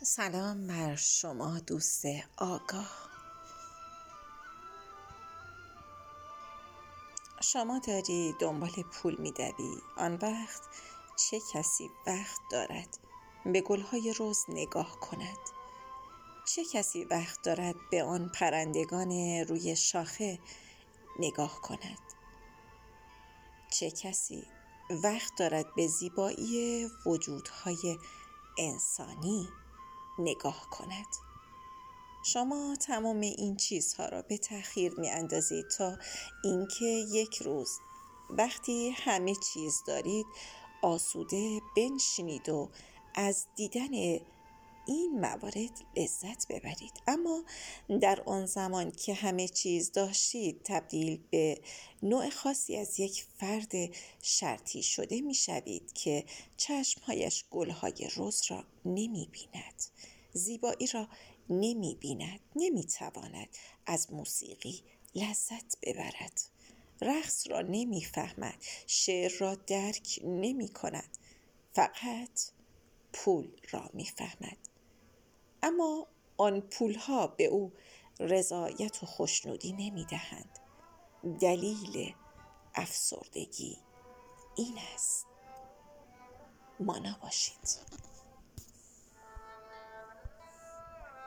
سلام بر شما دوست آگاه. شما داری دنبال پول می‌دوی. آن وقت چه کسی وقت دارد به گلهای رز نگاه کند؟ چه کسی وقت دارد به آن پرندگان روی شاخه نگاه کند؟ چه کسی وقت دارد به زیبایی وجودهای انسانی نگاه کند؟ شما تمام این چیزها را به تأخیر می اندازید تا اینکه یک روز وقتی همه چیز دارید آسوده بنشینید و از دیدن این موارد لذت ببرید. اما در آن زمان که همه چیز داشتید تبدیل به نوع خاصی از یک فرد شرطی شده می شوید که چشمهایش گلهای رز را نمی بیند، زیبایی را نمی بیند، نمی تواند از موسیقی لذت ببرد، رقص را نمی فهمد، شعر را درک نمی کند، فقط پول را می فهمد. اما آن پولها به او رضایت و خوشنودی نمی دهند. دلیل افسردگی این است. مانا باشید.